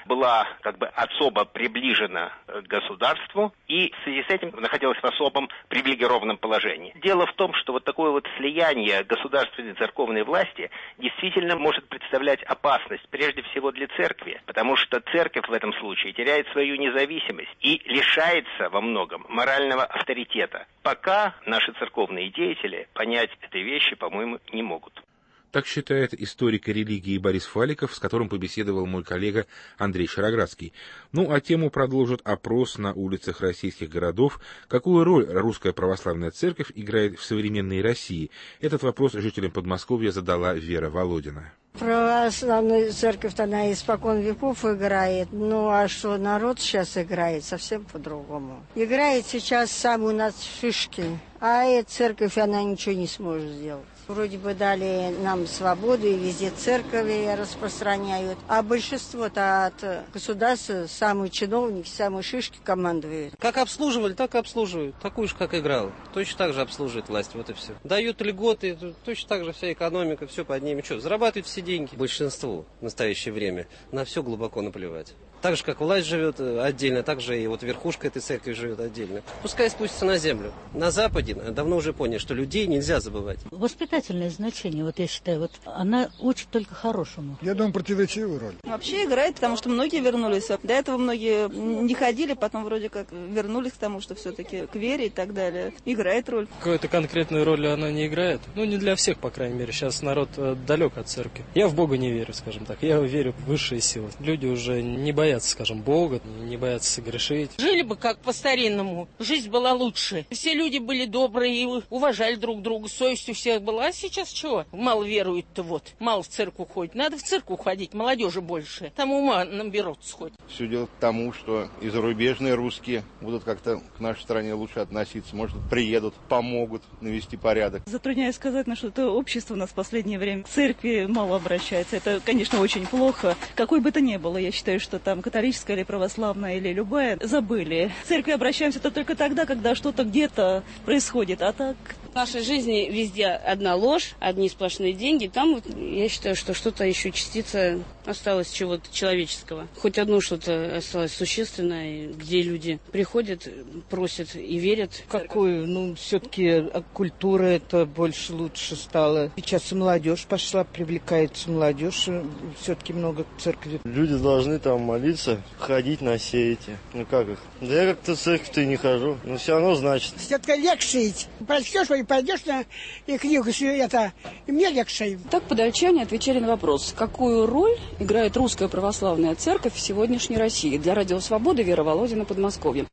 [SPEAKER 15] была как бы особо приближена к государству и в связи с этим находилась в особом привилегированном положении. Дело в том, что вот такое вот слияние государственной и церковной власти действительно может представлять опасность прежде всего для церкви, потому что церковь в этом случае теряет свою независимость и лишается во многом морального авторитета. Пока наши церковные деятели понять этой вещи, по-моему, не могут.
[SPEAKER 1] Так считает историк религии Борис Фаликов, с которым побеседовал мой коллега Андрей Шароградский. Ну, а тему продолжит опрос на улицах российских городов. Какую роль Русская Православная Церковь играет в современной России? Этот вопрос жителям Подмосковья задала Вера Володина.
[SPEAKER 16] Православная церковь-то она испокон веков играет. Ну а что народ сейчас играет, совсем по-другому. Играет сейчас сам у нас шишки, а эта церковь, она ничего не сможет сделать. Вроде бы дали нам свободу, и везде церкви распространяют. А большинство-то от государства самые чиновники, самые шишки командуют.
[SPEAKER 17] Как обслуживали, так и обслуживают. Такую же, как играл. Точно так же обслуживает власть, вот и все. Дают льготы, точно так же вся экономика, все под ними. Что, зарабатывают все деньги. Большинству в настоящее время на все глубоко наплевать. Так же, как власть живет отдельно, так же и вот верхушка этой церкви живет отдельно. Пускай спустится на землю. На Западе давно уже поняли, что людей нельзя забывать.
[SPEAKER 18] Воспитательное значение, вот я считаю, вот она учит только хорошему.
[SPEAKER 19] Я думаю, противоречивую роль.
[SPEAKER 20] Вообще играет, потому что многие вернулись. До этого многие не ходили, потом вроде как вернулись к тому, что все-таки к вере и так далее. Играет роль.
[SPEAKER 21] Какую-то конкретную роль она не играет. Ну, не для всех, по крайней мере. Сейчас народ далек от церкви. Я в Бога не верю, скажем так. Я верю в высшие силы. Люди уже не боятся, скажем, Бога, не боятся согрешить.
[SPEAKER 22] Жили бы как по-старинному. Жизнь была лучше. Все люди были добрые и уважали друг друга. Совесть у всех была. А сейчас чего? Мало веруют-то вот. Мало в церковь ходит. Надо в церковь ходить. Молодежи больше. Там ума наберутся хоть.
[SPEAKER 23] Все дело к тому, что и зарубежные русские будут как-то к нашей стране лучше относиться. Может, приедут, помогут навести порядок.
[SPEAKER 24] Затрудняюсь сказать, на что это общество у нас в последнее время к церкви мало обращается. Это, конечно, очень плохо. Какой бы то ни было, я считаю, что там католическая или православная, или любая, забыли. В церкви обращаемся -то только тогда, когда что-то где-то происходит, а так...
[SPEAKER 25] В нашей жизни везде одна ложь, одни сплошные деньги. Там, вот, я считаю, что что-то еще частица осталось чего-то человеческого. Хоть одно что-то осталось существенное, где люди приходят, просят и верят.
[SPEAKER 26] Какую? Ну, все-таки культура это больше лучше стала. Сейчас и молодежь пошла, привлекается молодежь, все-таки много к церкви.
[SPEAKER 27] Люди должны там молиться, ходить на все эти. Ну как их? Да я как-то в церковь-то и не хожу, но все равно значит.
[SPEAKER 28] Все-таки легче идти. Прочтешь, пойдешь на и книгу, это, и мне легче.
[SPEAKER 29] Так подольчане отвечали на вопрос, какую роль играет Русская Православная Церковь в сегодняшней России. Для Радио Свобода Вера Володина, Подмосковье.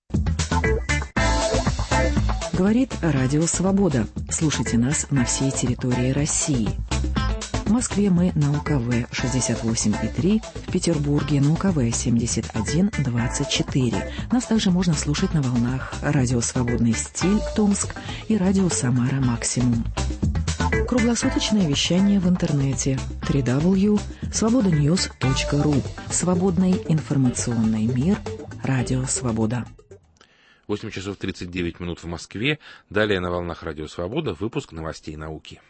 [SPEAKER 30] Говорит Радио Свобода. Слушайте нас на всей территории России. В Москве мы на У К В шестьдесят восемь и три, в Петербурге на У К В семьдесят один двадцать четыре. Нас также можно слушать на волнах радио «Свободный стиль» Томск и радио «Самара Максимум». Круглосуточное вещание в интернете дабл ю дабл ю дабл ю точка свобода ньюс точка ру. Свободный информационный мир. Радио Свобода.
[SPEAKER 1] восемь часов тридцать девять минут в Москве. Далее на волнах Радио Свобода выпуск новостей науки.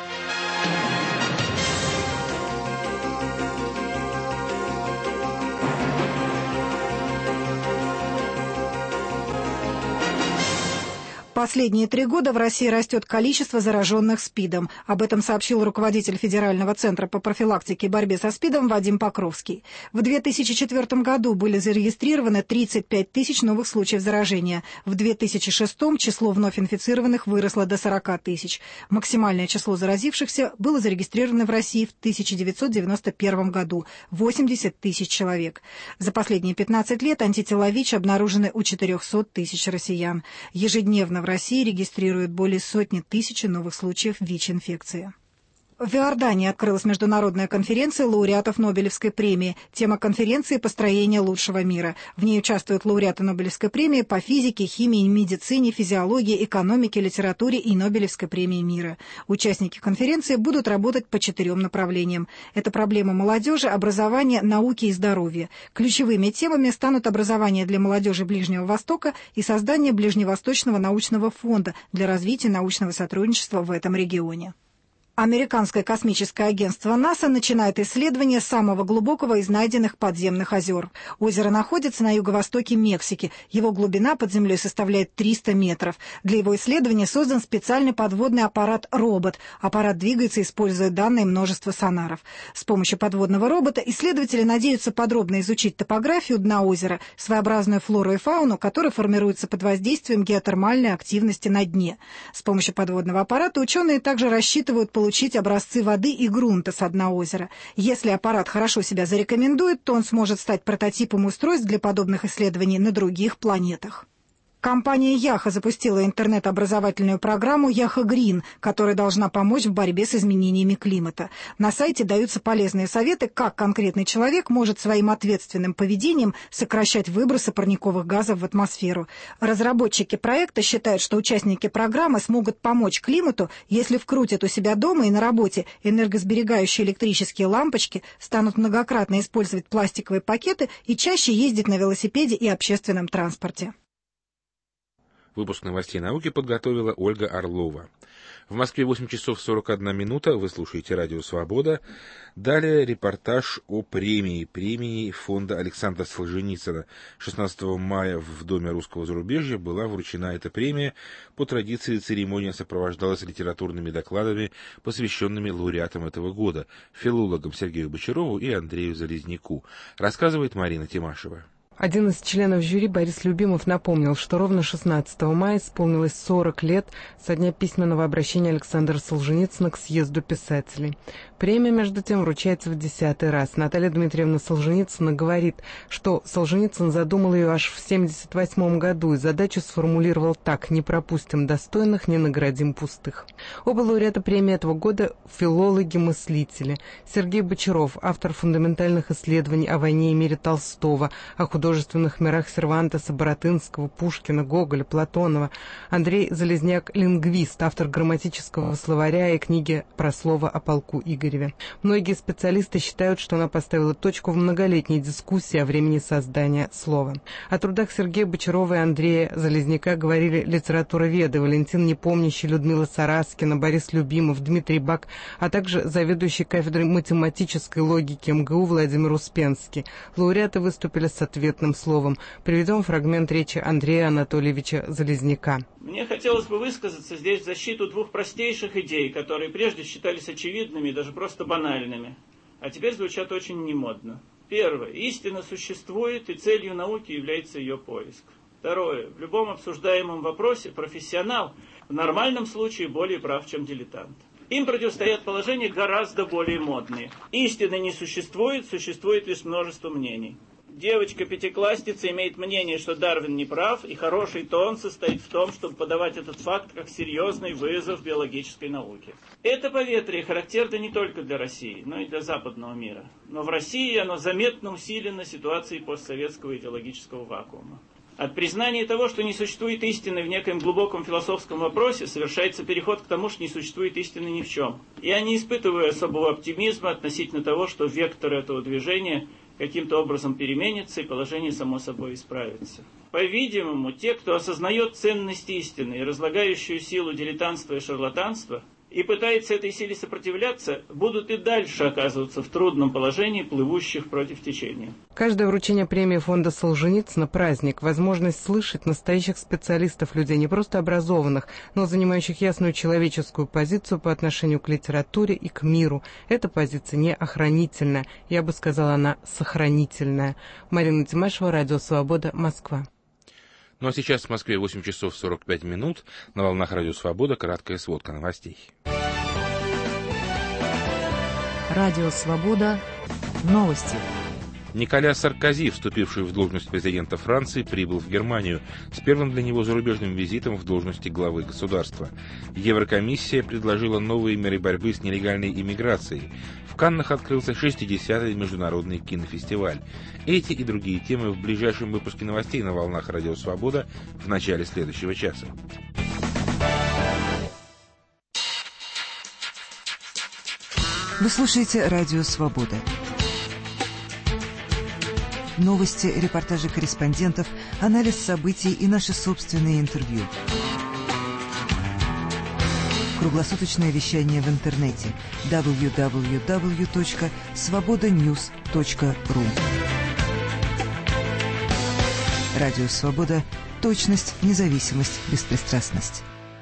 [SPEAKER 31] Последние три года в России растет количество зараженных СПИДом. Об этом сообщил руководитель Федерального центра по профилактике и борьбе со СПИДом Вадим Покровский. В две тысячи четвёртом году были зарегистрированы тридцать пять тысяч новых случаев заражения. В две тысячи шестом число вновь инфицированных выросло до сорок тысяч. Максимальное число заразившихся было зарегистрировано в России в тысяча девятьсот девяносто первом году – восемьдесят тысяч человек. За последние пятнадцать лет антитела ВИЧ обнаружены у четырехсот тысяч россиян. Ежедневно в России регистрируют более сотни тысяч новых случаев ВИЧ-инфекции. В Иордании открылась международная конференция лауреатов Нобелевской премии. Тема конференции – «Построение лучшего мира». В ней участвуют лауреаты Нобелевской премии по физике, химии, медицине, физиологии, экономике, литературе и Нобелевской премии мира. Участники конференции будут работать по четырем направлениям. Это проблемы молодежи, образования, науки и здоровья. Ключевыми темами станут образование для молодежи Ближнего Востока и создание Ближневосточного научного фонда для развития научного сотрудничества в этом регионе. Американское космическое агентство НАСА начинает исследование самого глубокого из найденных подземных озер. Озеро находится на юго-востоке Мексики. Его глубина под землей составляет триста метров. Для его исследования создан специальный подводный аппарат «Робот». Аппарат двигается, используя данные множества сонаров. С помощью подводного робота исследователи надеются подробно изучить топографию дна озера, своеобразную флору и фауну, которые формируются под воздействием геотермальной активности на дне. С помощью подводного аппарата ученые также рассчитывают получить получить образцы воды и грунта с дна озера. Если аппарат хорошо себя зарекомендует, то он сможет стать прототипом устройств для подобных исследований на других планетах. Компания Яха запустила интернет-образовательную программу «Яха Грин», которая должна помочь в борьбе с изменениями климата. На сайте даются полезные советы, как конкретный человек может своим ответственным поведением сокращать выбросы парниковых газов в атмосферу. Разработчики проекта считают, что участники программы смогут помочь климату, если вкрутят у себя дома и на работе энергосберегающие электрические лампочки, станут многократно использовать пластиковые пакеты и чаще ездить на велосипеде и общественном транспорте.
[SPEAKER 1] Выпуск новостей науки подготовила Ольга Орлова. В Москве восемь часов сорок одна минута. Вы слушаете «Радио Свобода». Далее репортаж о премии. Премии фонда Александра Солженицына. шестнадцатого мая в Доме русского зарубежья была вручена эта премия. По традиции церемония сопровождалась литературными докладами, посвященными лауреатам этого года, филологам Сергею Бочарову и Андрею Залезняку. Рассказывает Марина Тимашева.
[SPEAKER 2] Один из членов жюри, Борис Любимов, напомнил, что ровно шестнадцатого мая исполнилось сорок лет со дня письменного обращения Александра Солженицына к съезду писателей. Премия, между тем, вручается в десятый раз. Наталья Дмитриевна Солженицына говорит, что Солженицын задумал ее аж в семьдесят восьмом году и задачу сформулировал так: «Не пропустим достойных, не наградим пустых». Оба лауреата премии этого года – филологи-мыслители. Сергей Бочаров, автор фундаментальных исследований о войне и мире Толстого, о художественном В художественных мирах Сервантеса, Баратынского, Пушкина, Гоголя, Платонова. Андрей Залезняк – лингвист, автор грамматического словаря и книги про слово о полку Игореве. Многие специалисты считают, что она поставила точку в многолетней дискуссии о времени создания слова. О трудах Сергея Бочарова и Андрея Залезняка говорили литературоведы Валентин Непомнящий, Людмила Сараскина, Борис Любимов, Дмитрий Бак, а также заведующий кафедрой математической логики эм гэ у Владимир Успенский. Лауреаты выступили с ответом словом. Приведем фрагмент речи Андрея Анатольевича Залезняка.
[SPEAKER 3] Мне хотелось бы высказаться здесь в защиту двух простейших идей, которые прежде считались очевидными и даже просто банальными, а теперь звучат очень немодно. Первое. Истина существует, и целью науки является ее поиск. Второе. В любом обсуждаемом вопросе профессионал в нормальном случае более прав, чем дилетант. Им противостоят положения гораздо более модные. Истины не существует, существует лишь множество мнений. Девочка-пятиклассница имеет мнение, что Дарвин не прав, и хороший тон состоит в том, чтобы подавать этот факт как серьезный вызов биологической науке. Это поветрие характерно не только для России, но и для западного мира. Но в России оно заметно усилено ситуацией постсоветского идеологического вакуума. От признания того, что не существует истины в некоем глубоком философском вопросе, совершается переход к тому, что не существует истины ни в чем. Я не испытываю особого оптимизма относительно того, что вектор этого движения каким-то образом переменится и положение само собой исправится. По-видимому, те, кто осознает ценность истины и разлагающую силу дилетантства и шарлатанства, и пытается этой силе сопротивляться, будут и дальше оказываться в трудном положении плывущих против течения.
[SPEAKER 2] Каждое вручение премии фонда Солженицына – праздник, возможность слышать настоящих специалистов, людей не просто образованных, но занимающих ясную человеческую позицию по отношению к литературе и к миру. Эта позиция не охранительная, я бы сказала, она сохранительная. Марина Тимашева, Радио Свобода, Москва.
[SPEAKER 1] Ну а сейчас в Москве восемь часов сорок пять минут. На волнах Радио Свобода краткая сводка новостей.
[SPEAKER 30] Радио Свобода. Новости.
[SPEAKER 1] Николя Саркози, вступивший в должность президента Франции, прибыл в Германию с первым для него зарубежным визитом в должности главы государства. Еврокомиссия предложила новые меры борьбы с нелегальной иммиграцией. В Каннах открылся шестидесятый международный кинофестиваль. Эти и другие темы в ближайшем выпуске новостей на волнах Радио Свобода в начале следующего часа.
[SPEAKER 30] Вы слушаете Радио Свобода. Новости, репортажи корреспондентов, анализ событий и наши собственные интервью.
[SPEAKER 4] Круглосуточное вещание в интернете дабл ю дабл ю дабл ю точка свобода ньюс точка ру. Радио «Свобода». Точность, независимость, беспристрастность.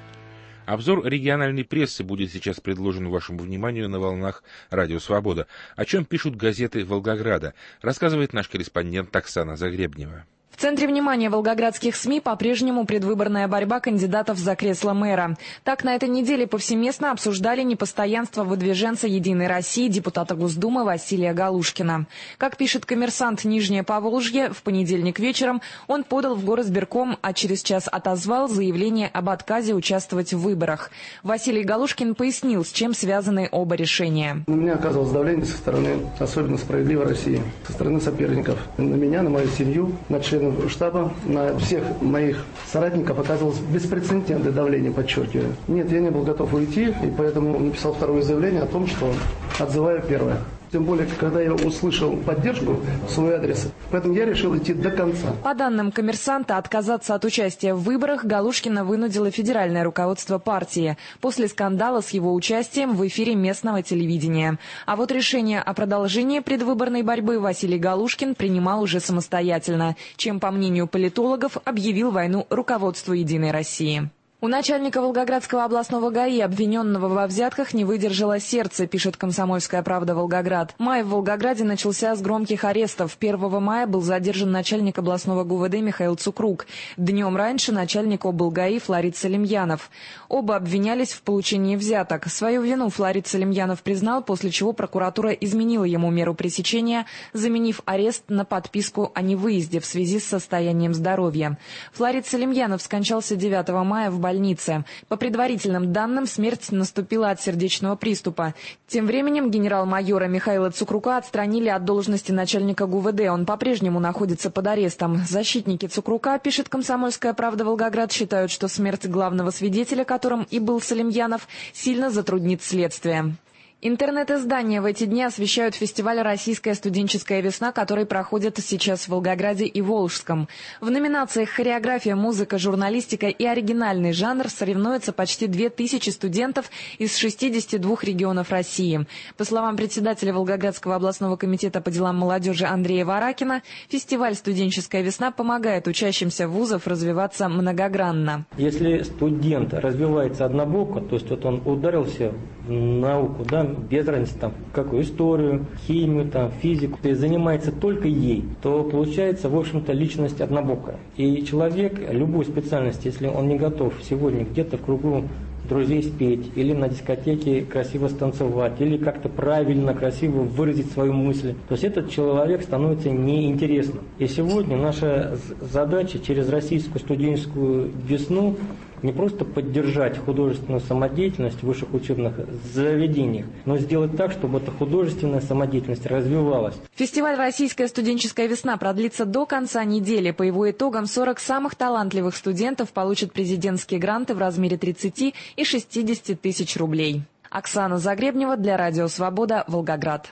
[SPEAKER 1] Обзор региональной прессы будет сейчас предложен вашему вниманию на волнах «Радио Свобода». О чем пишут газеты Волгограда, рассказывает наш корреспондент Оксана Загребнева.
[SPEAKER 5] В центре внимания волгоградских СМИ по-прежнему предвыборная борьба кандидатов за кресло мэра. Так, на этой неделе повсеместно обсуждали непостоянство выдвиженца «Единой России» депутата Госдумы Василия Галушкина. Как пишет «Коммерсант» Нижнее Поволжье, в понедельник вечером он подал в горосбирком, а через час отозвал заявление об отказе участвовать в выборах. Василий Галушкин пояснил, с чем связаны оба решения.
[SPEAKER 6] На меня оказывалось давление со стороны особенно «Справедливой России», со стороны соперников. На меня, на мою семью, на членов штаба, на всех моих соратников оказывалось беспрецедентное давление, подчеркиваю. Нет, я не был готов уйти, и поэтому написал второе заявление о том, что отзываю первое. Тем более, когда я услышал поддержку в свой адрес, поэтому я решил идти до конца.
[SPEAKER 5] По данным «Коммерсанта», отказаться от участия в выборах Галушкина вынудило федеральное руководство партии после скандала с его участием в эфире местного телевидения. А вот решение о продолжении предвыборной борьбы Василий Галушкин принимал уже самостоятельно, чем, по мнению политологов, объявил войну руководству «Единой России». У начальника Волгоградского областного ГАИ, обвиненного во взятках, не выдержало сердце, пишет «Комсомольская правда» Волгоград. Май в Волгограде начался с громких арестов. первого мая был задержан начальник областного ГУВД Михаил Цукрук. Днем раньше начальник облгаи Флорид Салимьянов. Оба обвинялись в получении взяток. Свою вину Флорид Салимьянов признал, после чего прокуратура изменила ему меру пресечения, заменив арест на подписку о невыезде в связи с состоянием здоровья. Флорид Салимьянов скончался девятого мая в больнице. По предварительным данным, смерть наступила от сердечного приступа. Тем временем генерал-майора Михаила Цукрука отстранили от должности начальника ГУВД. Он по-прежнему находится под арестом. Защитники Цукрука, пишет «Комсомольская правда» Волгоград, считают, что смерть главного свидетеля, которым и был Салимьянов, сильно затруднит следствие. Интернет-издания в эти дни освещают фестиваль «Российская студенческая весна», который проходит сейчас в Волгограде и Волжском. В номинациях «Хореография», «Музыка», «Журналистика» и «Оригинальный жанр» соревнуются почти две тысячи студентов из шестидесяти двух регионов России. По словам председателя Волгоградского областного комитета по делам молодежи Андрея Варакина, фестиваль «Студенческая весна» помогает учащимся вузов развиваться многогранно.
[SPEAKER 7] Если студент развивается однобоко, то есть вот он ударился в науку, да, без разницы, там, какую историю, химию, там, физику, и занимается только ей, то получается, в общем-то, личность однобокая. И человек любой специальности, если он не готов сегодня где-то в кругу друзей спеть, или на дискотеке красиво станцевать, или как-то правильно, красиво выразить свою мысль, то есть этот человек становится неинтересным. И сегодня наша задача через российскую студенческую весну не просто поддержать художественную самодеятельность в высших учебных заведениях, но сделать так, чтобы эта художественная самодеятельность развивалась.
[SPEAKER 5] Фестиваль «Российская студенческая весна» продлится до конца недели. По его итогам сорок самых талантливых студентов получат президентские гранты в размере тридцати и шестидесяти тысяч рублей. Оксана Загребнева для Радио Свобода, Волгоград.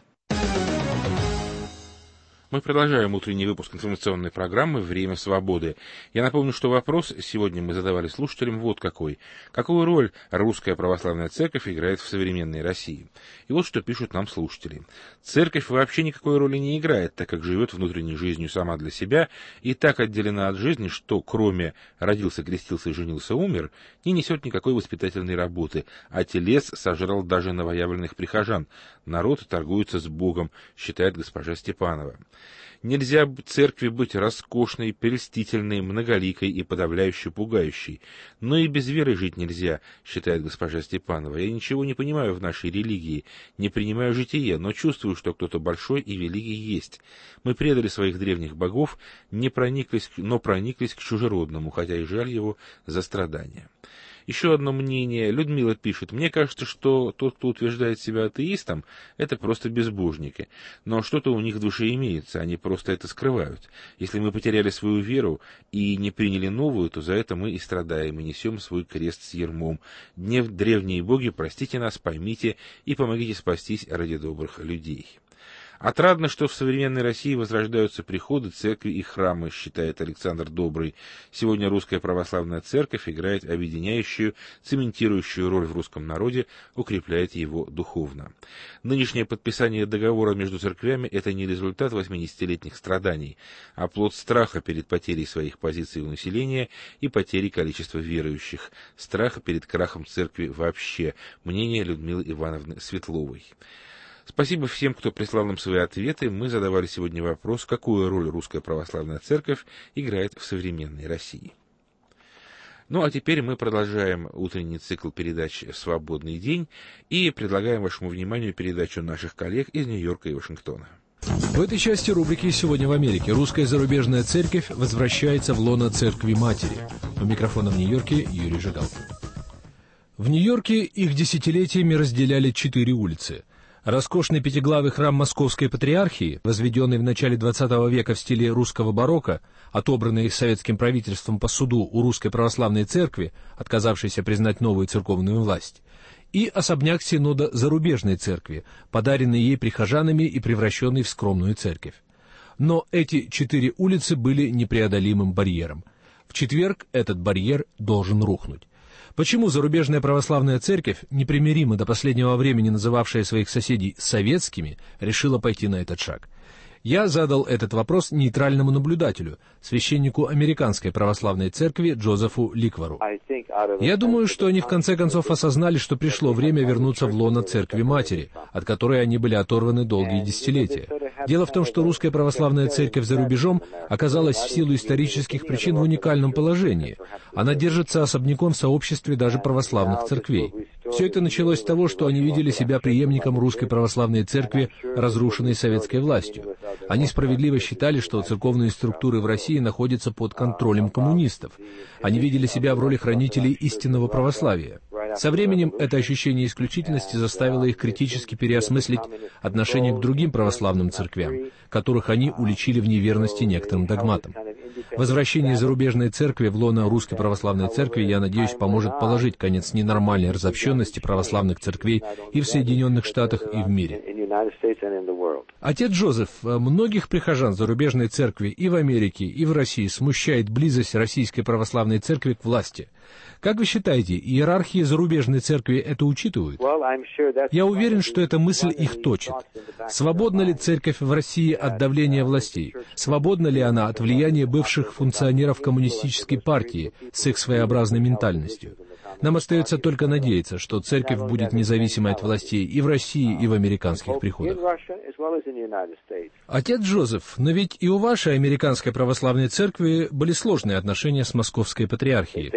[SPEAKER 1] Мы продолжаем утренний выпуск информационной программы «Время свободы». Я напомню, что вопрос сегодня мы задавали слушателям вот какой. Какую роль русская православная церковь играет в современной России? И вот что пишут нам слушатели. Церковь вообще никакой роли не играет, так как живет внутренней жизнью сама для себя и так отделена от жизни, что кроме «родился, крестился, женился, умер» не несет никакой воспитательной работы, а телес сожрал даже новоявленных прихожан. Народ торгуется с Богом, считает госпожа Степанова. Нельзя церкви быть роскошной, прельстительной, многоликой и подавляюще пугающей. Но и без веры жить нельзя, считает госпожа Степанова. Я ничего не понимаю в нашей религии, не принимаю житие, но чувствую, что кто-то большой и великий есть. Мы предали своих древних богов, не прониклись, но прониклись к чужеродному, хотя и жаль его за страдания. Еще одно мнение. Людмила пишет: «Мне кажется, что тот, кто утверждает себя атеистом, это просто безбожники. Но что-то у них в душе имеется, они просто это скрывают. Если мы потеряли свою веру и не приняли новую, то за это мы и страдаем, и несем свой крест с ярмом. Днев древние боги, простите нас, поймите и помогите спастись ради добрых людей». Отрадно, что в современной России возрождаются приходы, церкви и храмы, считает Александр Добрый. Сегодня Русская Православная Церковь играет объединяющую, цементирующую роль в русском народе, укрепляет его духовно. Нынешнее подписание договора между церквями – это не результат восьмидесятилетних страданий, а плод страха перед потерей своих позиций у населения и потерей количества верующих, страха перед крахом церкви вообще, мнение Людмилы Ивановны Светловой. Спасибо всем, кто прислал нам свои ответы. Мы задавали сегодня вопрос, какую роль Русская Православная Церковь играет в современной России. Ну а теперь мы продолжаем утренний цикл передач «Свободный день» и предлагаем вашему вниманию передачу наших коллег из Нью-Йорка и Вашингтона.
[SPEAKER 8] В этой части рубрики «Сегодня в Америке» русская зарубежная церковь возвращается в лоно Церкви Матери. У микрофона в Нью-Йорке Юрий Жигалкин. В Нью-Йорке их десятилетиями разделяли четыре улицы. Роскошный пятиглавый храм Московской Патриархии, возведенный в начале двадцатого века в стиле русского барокко, отобранный советским правительством по суду у Русской Православной Церкви, отказавшейся признать новую церковную власть, и особняк Синода Зарубежной Церкви, подаренный ей прихожанами и превращенный в скромную церковь. Но эти четыре улицы были непреодолимым барьером. В четверг этот барьер должен рухнуть. Почему зарубежная православная церковь, непримиримо до последнего времени называвшая своих соседей советскими, решила пойти на этот шаг? Я задал этот вопрос нейтральному наблюдателю, священнику Американской православной церкви Джозефу Ликвару. Я думаю, что они в конце концов осознали, что пришло время вернуться в лоно Церкви Матери, от которой они были оторваны долгие десятилетия. Дело в том, что Русская Православная Церковь за рубежом оказалась в силу исторических причин в уникальном положении. Она держится особняком в сообществе даже православных церквей. Все это началось с того, что они видели себя преемником Русской Православной Церкви, разрушенной советской властью. Они справедливо считали, что церковные структуры в России находятся под контролем коммунистов. Они видели себя в роли хранителей истинного православия. Со временем это ощущение исключительности заставило их критически переосмыслить отношение к другим православным церквям, которых они уличили в неверности некоторым догматам. Возвращение зарубежной церкви в лоно Русской Православной Церкви, я надеюсь, поможет положить конец ненормальной разобщенности православных церквей и в Соединенных Штатах, и в мире. Отец Джозеф, многих прихожан зарубежной церкви и в Америке, и в России смущает близость Российской Православной Церкви к власти. Как вы считаете, иерархии зарубежной церкви это учитывают? Я уверен, что эта мысль их точит. Свободна ли церковь в России от давления властей? Свободна ли она от влияния бывших функционеров коммунистической партии с их своеобразной ментальностью? Нам остается только надеяться, что церковь будет независимой от властей и в России, и в американских приходах. Отец Джозеф, но ведь и у вашей американской православной церкви были сложные отношения с Московской Патриархией.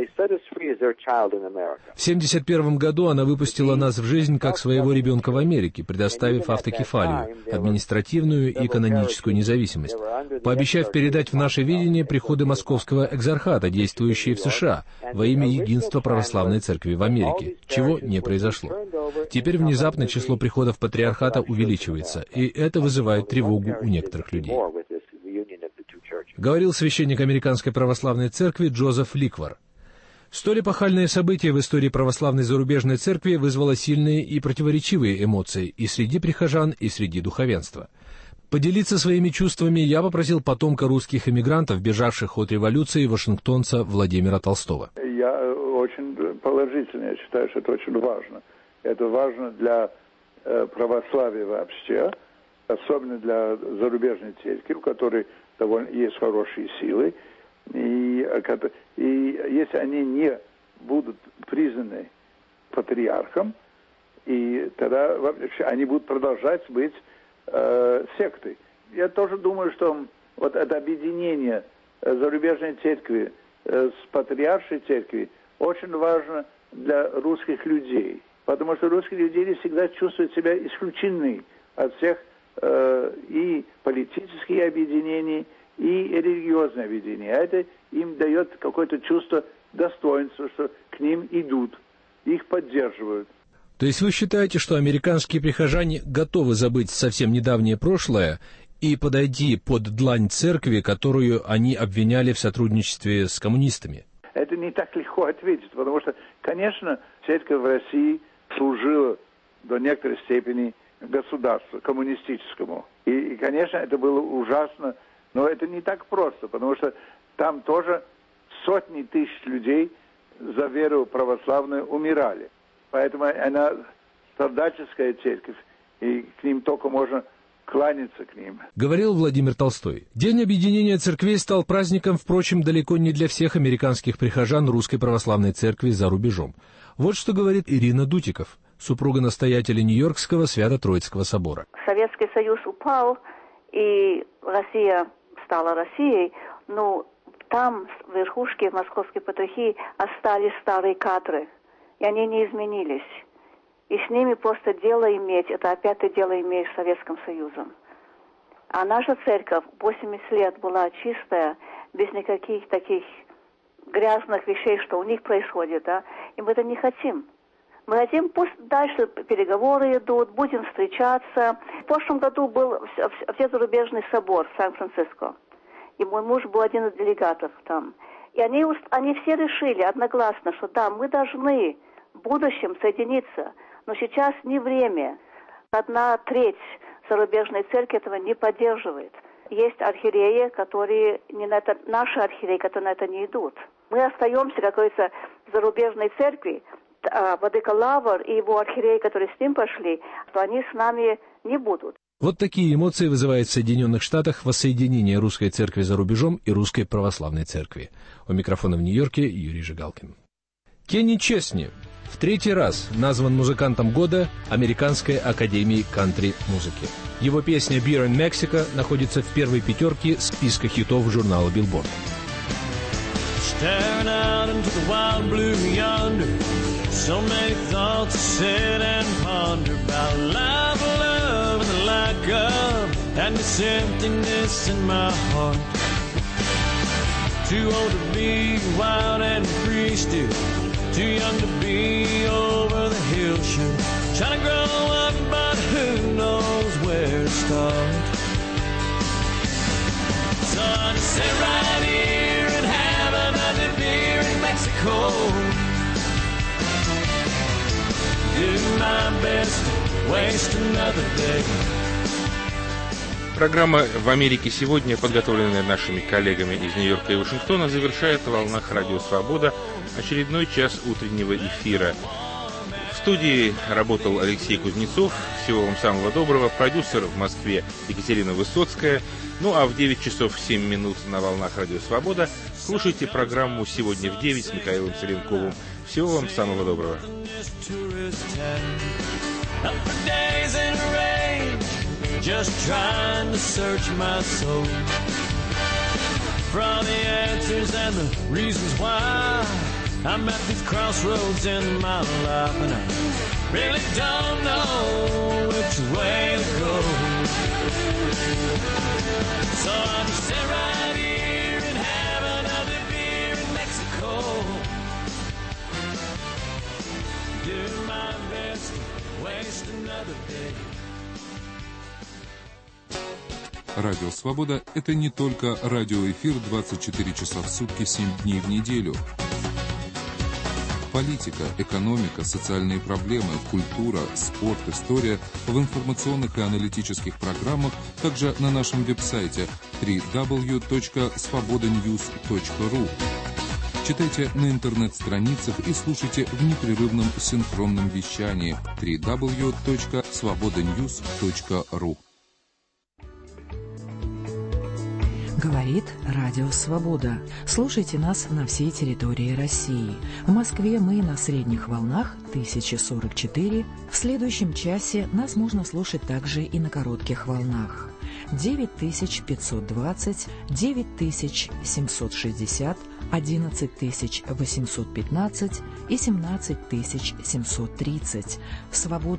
[SPEAKER 8] В семьдесят первом году она выпустила нас в жизнь как своего ребенка в Америке, предоставив автокефалию, административную и каноническую независимость, пообещав передать в наше видение приходы Московского экзархата, действующие в США, во имя единства православной церкви в Америке, чего не произошло. Теперь внезапно число приходов патриархата увеличивается, и это вызывает тревогу у некоторых людей. Говорил священник Американской православной церкви Джозеф Ликвар. Столь эпохальное событие в истории православной зарубежной церкви вызвало сильные и противоречивые эмоции и среди прихожан, и среди духовенства. Поделиться своими чувствами я попросил потомка русских эмигрантов, бежавших от революции, вашингтонца Владимира Толстого.
[SPEAKER 9] Я очень положительно, я считаю, что это очень важно. Это важно для э, православия вообще, особенно для зарубежной церкви, у которой довольно есть хорошие силы. И, и если они не будут признаны патриархом, и тогда вообще они будут продолжать быть э, сектой. Я тоже думаю, что вот это объединение зарубежной церкви э, с патриаршей церкви очень важно для русских людей, потому что русские люди всегда чувствуют себя исключены от всех э, и политических объединений, и религиозное объединение. А это им дает какое-то чувство достоинства, что к ним идут, их поддерживают.
[SPEAKER 8] То есть вы считаете, что американские прихожане готовы забыть совсем недавнее прошлое и подойти под длань церкви, которую они обвиняли в сотрудничестве с коммунистами?
[SPEAKER 9] Это не так легко ответить, потому что, конечно, церковь в России служила до некоторой степени государству коммунистическому. И, и, конечно, это было ужасно, но это не так просто, потому что там тоже сотни тысяч людей за веру православную умирали. Поэтому она страдальческая церковь, и к ним только можно кланяться к ним.
[SPEAKER 8] Говорил Владимир Толстой. День объединения церквей стал праздником, впрочем, далеко не для всех американских прихожан Русской Православной Церкви за рубежом. Вот что говорит Ирина Дутиков, супруга настоятеля Нью-Йоркского Свято-Троицкого собора.
[SPEAKER 10] Советский Союз упал, и Россия стала Россией, но там, в верхушке Московской Патриархии, остались старые кадры, и они не изменились. И с ними просто дело иметь, это опять ты дело имеешь с Советским Союзом. А наша церковь восемьдесят лет была чистая, без никаких таких грязных вещей, что у них происходит, да? И мы это не хотим. Мы хотим, пусть дальше переговоры идут, будем встречаться. В прошлом году был Всезарубежный собор в Сан-Франциско. И мой муж был один из делегатов там. И они, они все решили одногласно, что да, мы должны в будущем соединиться. Но сейчас не время. Одна треть зарубежной церкви этого не поддерживает. Есть архиереи, которые не на это, наши архиереи, которые на это не идут. Мы остаемся, как говорится, в зарубежной церкви. Владыка Лавр и его архиереи, которые с ним пошли, то они с нами не будут.
[SPEAKER 8] Вот такие эмоции вызывает в Соединенных Штатах воссоединение Русской Церкви за рубежом и Русской Православной Церкви. У микрофона в Нью-Йорке Юрий Жигалкин. Кенни Честни в третий раз назван музыкантом года Американской академией кантри-музыки. Его песня «Beer in Mexico» находится в первой пятерке списка хитов журнала Billboard.
[SPEAKER 11] Staring out into the wild blue yonder, so many thoughts to sit and ponder about life, love, and the lack of, and this emptiness in my heart. Too old to be wild and free still, too young to be over the hill sure. Trying to grow up, but who knows where to start. So I just sit right here and have another beer in Mexico. Do my best to waste another day.
[SPEAKER 1] Программа «В Америке сегодня», подготовленная нашими коллегами из Нью-Йорка и Вашингтона, завершает в волнах Радио Свобода очередной час утреннего эфира. В студии работал Алексей Кузнецов. Всего вам самого доброго. Продюсер в Москве Екатерина Высоцкая. Ну а в девять часов семь минут на волнах Радио Свобода слушайте программу «Сегодня в девять» с Михаилом Царенковым. Всего вам самого доброго.
[SPEAKER 11] Just trying to search my soul for all the answers and the reasons why I'm at these crossroads in my life, and I really don't know which way to go. So I'll just sit right here and have another beer in Mexico. Do my best to waste another day.
[SPEAKER 12] Радио «Свобода» — это не только радиоэфир двадцать четыре часа в сутки, семь дней в неделю. Политика, экономика, социальные проблемы, культура, спорт, история в информационных и аналитических программах, также на нашем веб-сайте дабл ю дабл ю дабл ю точка свобода ньюс точка ру. Читайте на интернет-страницах и слушайте в непрерывном синхронном вещании дабл ю дабл ю дабл ю точка свобода ньюс точка ру.
[SPEAKER 30] Говорит Радио Свобода. Слушайте нас на всей территории России. В Москве мы на средних волнах тысяча сорок четыре. В следующем часе нас можно слушать также и на коротких волнах. девять тысяч пятьсот двадцать, девять тысяч семьсот шестьдесят, одиннадцать тысяч восемьсот пятнадцать и семнадцать тысяч семьсот тридцать. Свобода.